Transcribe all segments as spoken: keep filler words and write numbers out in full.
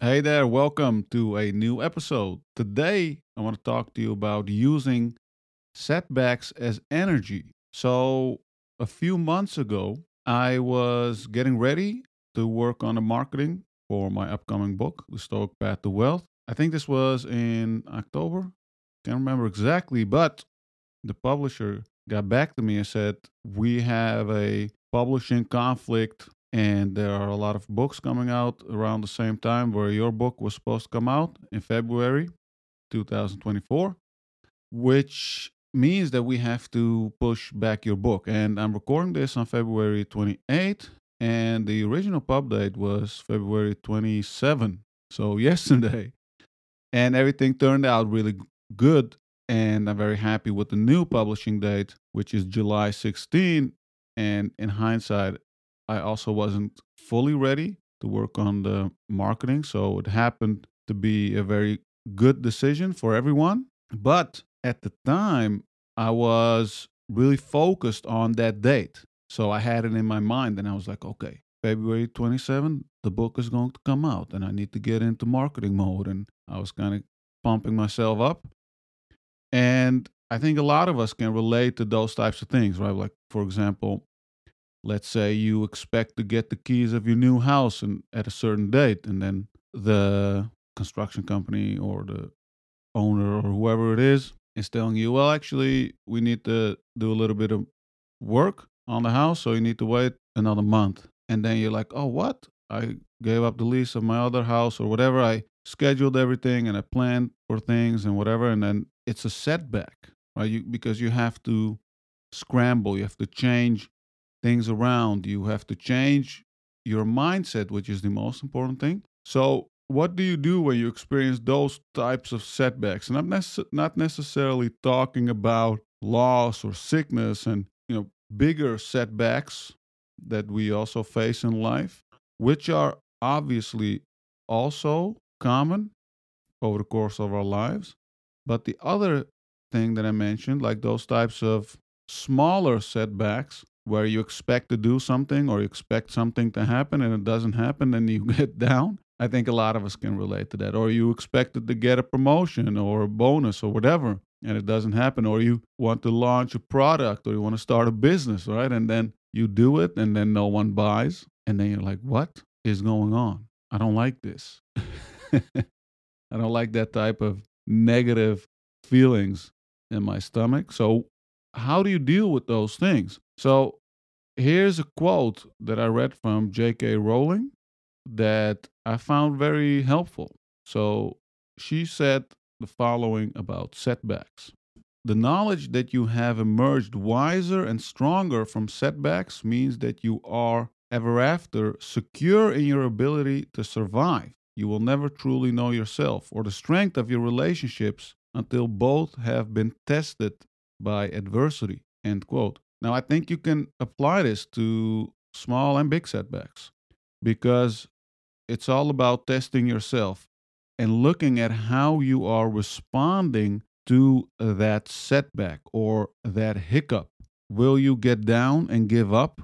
Hey there, welcome to a new episode. Today, I want to talk to you about using setbacks as energy. So, a few months ago, I was getting ready to work on the marketing for my upcoming book, The Stoic Path to Wealth. I think this was in October. Can't remember exactly, but the publisher got back to me and said, we have a publishing conflict and there are a lot of books coming out around the same time where your book was supposed to come out in February twenty twenty-four, which means that we have to push back your book. And I'm recording this on February twenty-eighth, and the original pub date was February twenty-seventh. So yesterday, and everything turned out really g- good. And I'm very happy with the new publishing date, which is July sixteenth. And in hindsight, I also wasn't fully ready to work on the marketing. So it happened to be a very good decision for everyone. But at the time, I was really focused on that date. So I had it in my mind and I was like, okay, February twenty-seventh, the book is going to come out and I need to get into marketing mode. And I was kind of pumping myself up. And I think a lot of us can relate to those types of things, right? Like, for example, let's say you expect to get the keys of your new house and at a certain date, and then the construction company or the owner or whoever it is is telling you, well, actually, we need to do a little bit of work on the house, so you need to wait another month. And then you're like, oh, what? I gave up the lease of my other house or whatever. I scheduled everything and I planned for things and whatever. And then it's a setback, right? You, because you have to scramble, you have to change things around, you have to change your mindset, which is the most important thing. So, what do you do when you experience those types of setbacks? And I'm nece- not necessarily talking about loss or sickness and, you know, bigger setbacks that we also face in life, which are obviously also common over the course of our lives. But the other thing that I mentioned, like those types of smaller setbacks where you expect to do something or you expect something to happen and it doesn't happen and you get down. I think a lot of us can relate to that. Or you expected to get a promotion or a bonus or whatever and it doesn't happen. Or you want to launch a product or you want to start a business, right? And then you do it and then no one buys. And then you're like, what is going on? I don't like this. I don't like that type of negative feelings in my stomach. So, how do you deal with those things? So, here's a quote that I read from J K. Rowling that I found very helpful. So, she said the following about setbacks. The knowledge that you have emerged wiser and stronger from setbacks means that you are ever after secure in your ability to survive. You will never truly know yourself or the strength of your relationships until both have been tested by adversity. End quote. Now, I think you can apply this to small and big setbacks because it's all about testing yourself and looking at how you are responding to that setback or that hiccup. Will you get down and give up?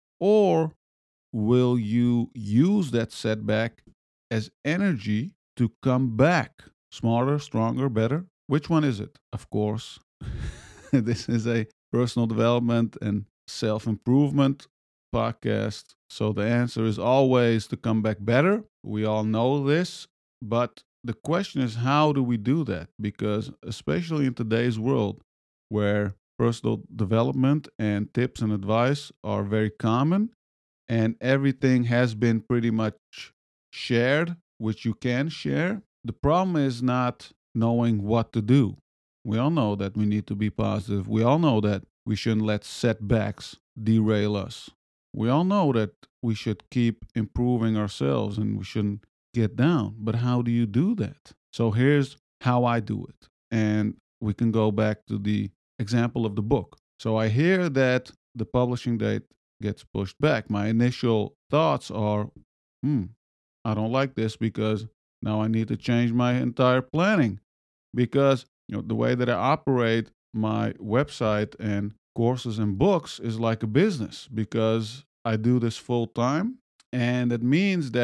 Or will you use that setback as energy to come back smarter, stronger, better? Which one is it? Of course, this is a personal development and self improvement podcast. So the answer is always to come back better. We all know this, but the question is, how do we do that? Because, especially in today's world where personal development and tips and advice are very common, and everything has been pretty much shared, which you can share. The problem is not knowing what to do. We all know that we need to be positive. We all know that we shouldn't let setbacks derail us. We all know that we should keep improving ourselves and we shouldn't get down. But how do you do that? So here's how I do it. And we can go back to the example of the book. So I hear that the publishing date gets pushed back. My initial thoughts are, hmm, I don't like this because now I need to change my entire planning because you know the way that I operate my website and courses and books is like a business because I do this full time and it means that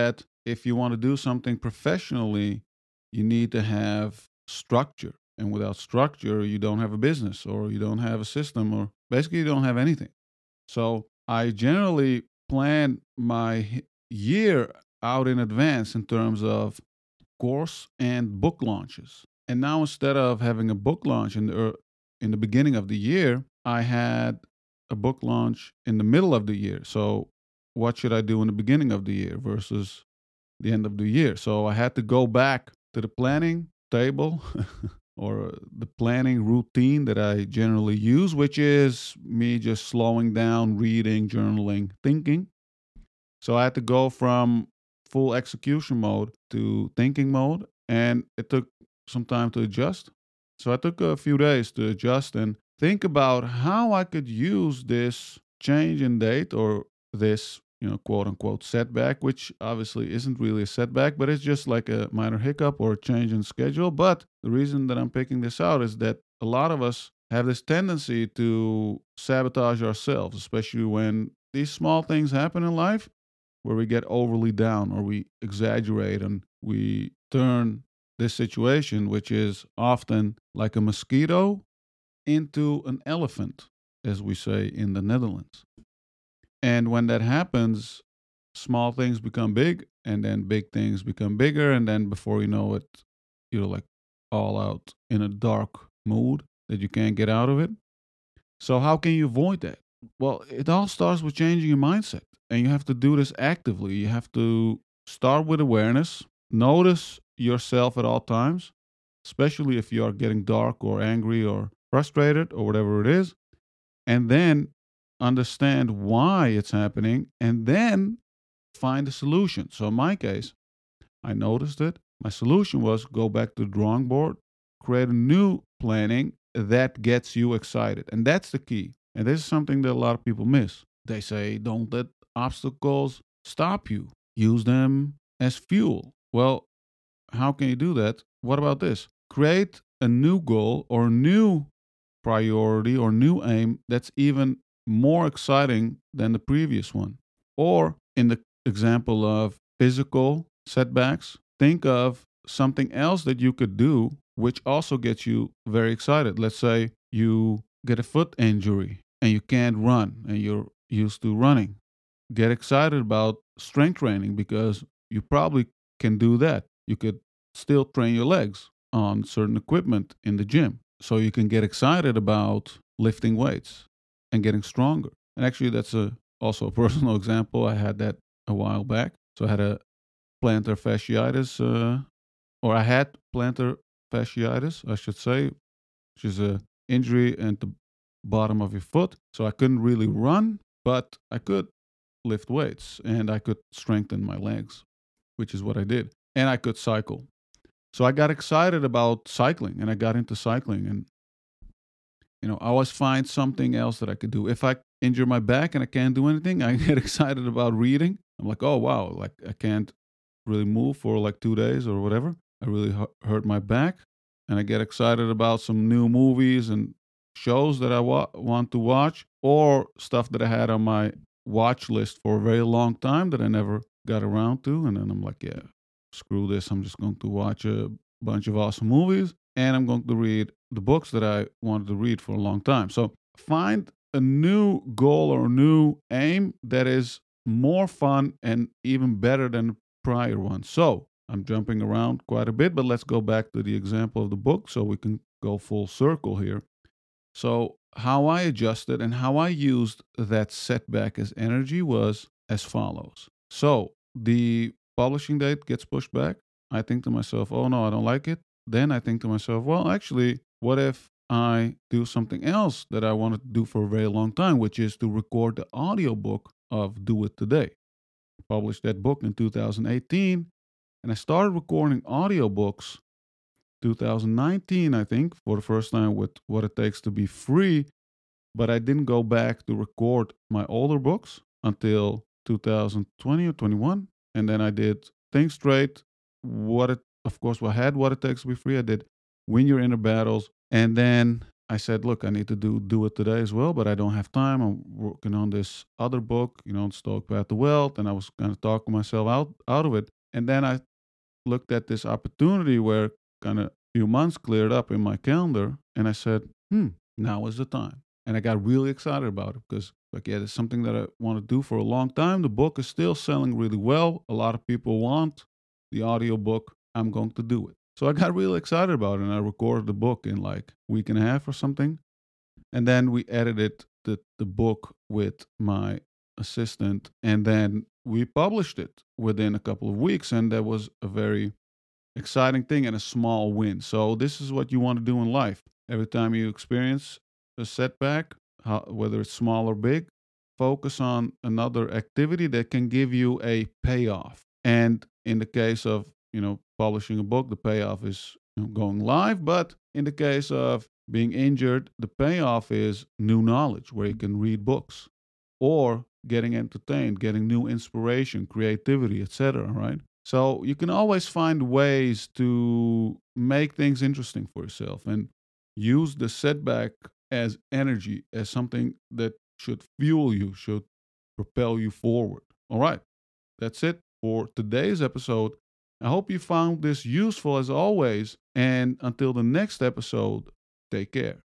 if you want to do something professionally, you need to have structure. And without structure, you don't have a business or you don't have a system or basically you don't have anything. So I generally plan my h- year out in advance in terms of course and book launches. And now instead of having a book launch in the ear- in the beginning of the year, I had a book launch in the middle of the year. So what should I do in the beginning of the year versus the end of the year? So I had to go back to the planning table or the planning routine that I generally use, which is me just slowing down, reading, journaling, thinking. So I had to go from full execution mode to thinking mode, and it took some time to adjust. So I took a few days to adjust and think about how I could use this change in date or this, you know, quote unquote setback, which obviously isn't really a setback, but it's just like a minor hiccup or a change in schedule. But the reason that I'm picking this out is that a lot of us have this tendency to sabotage ourselves, especially when these small things happen in life where we get overly down or we exaggerate and we turn this situation, which is often like a mosquito, into an elephant, as we say in the Netherlands. And when that happens, small things become big, and then big things become bigger. And then before you know it, you're like all out in a dark mood that you can't get out of it. So, how can you avoid that? Well, it all starts with changing your mindset. And you have to do this actively. You have to start with awareness, notice yourself at all times, especially if you are getting dark or angry or frustrated or whatever it is, and then understand why it's happening and then find a solution. So, in my case, I noticed it. My solution was go back to the drawing board, create a new planning that gets you excited. And that's the key. And this is something that a lot of people miss. They say, don't let obstacles stop you, use them as fuel. Well, how can you do that? What about this? Create a new goal or new priority or new aim that's even more exciting than the previous one. Or in the example of physical setbacks, think of something else that you could do which also gets you very excited. Let's say you get a foot injury and you can't run and you're used to running. Get excited about strength training because you probably can do that. You could still train your legs on certain equipment in the gym. So you can get excited about lifting weights and getting stronger. And actually, that's a, also a personal example. I had that a while back. So I had a plantar fasciitis, uh, or I had plantar fasciitis, I should say, which is a injury at the bottom of your foot. So I couldn't really run, but I could lift weights and I could strengthen my legs, which is what I did. And I could cycle. So I got excited about cycling and I got into cycling. And, you know, I always find something else that I could do. If I injure my back and I can't do anything, I get excited about reading. I'm like, oh, wow, like I can't really move for like two days or whatever. I really hu- hurt my back. And I get excited about some new movies and shows that I wa- want to watch or stuff that I had on my watch list for a very long time that I never got around to. And then I'm like, yeah, screw this. I'm just going to watch a bunch of awesome movies and I'm going to read the books that I wanted to read for a long time. So find a new goal or a new aim that is more fun and even better than the prior one. So I'm jumping around quite a bit, but let's go back to the example of the book so we can go full circle here. So, how I adjusted and how I used that setback as energy was as follows. So, the publishing date gets pushed back. I think to myself, oh no, I don't like it. Then I think to myself, well, actually, what if I do something else that I wanted to do for a very long time, which is to record the audiobook of Do It Today. Published that book in two thousand eighteen, and I started recording audiobooks twenty nineteen, I think, for the first time with What It Takes to Be Free. But I didn't go back to record my older books until two thousand twenty or twenty-one. And then I did Think Straight, what it, of course, I had What It Takes to Be Free. I did Win Your Inner Battles. And then I said, look, I need to do do it today as well, but I don't have time. I'm working on this other book, you know, Stoic Path to Wealth, and I was kind of talking myself out out of it. And then I looked at this opportunity where kind of a few months cleared up in my calendar, and I said, hmm, now is the time. And I got really excited about it because, like, yeah, it's something that I want to do for a long time. The book is still selling really well. A lot of people want the audiobook. I'm going to do it. So I got really excited about it, and I recorded the book in like a week and a half or something. And then we edited the, the book with my assistant, and then we published it within a couple of weeks. And that was a very exciting thing and a small win. So this is what you want to do in life. Every time you experience a setback, how, whether it's small or big, focus on another activity that can give you a payoff. And in the case of, you know, publishing a book, the payoff is, you know, going live. But in the case of being injured, the payoff is new knowledge where you can read books or getting entertained, getting new inspiration, creativity, et cetera. Right? So you can always find ways to make things interesting for yourself and use the setback as energy, as something that should fuel you, should propel you forward. All right, that's it for today's episode. I hope you found this useful as always. And until the next episode, take care.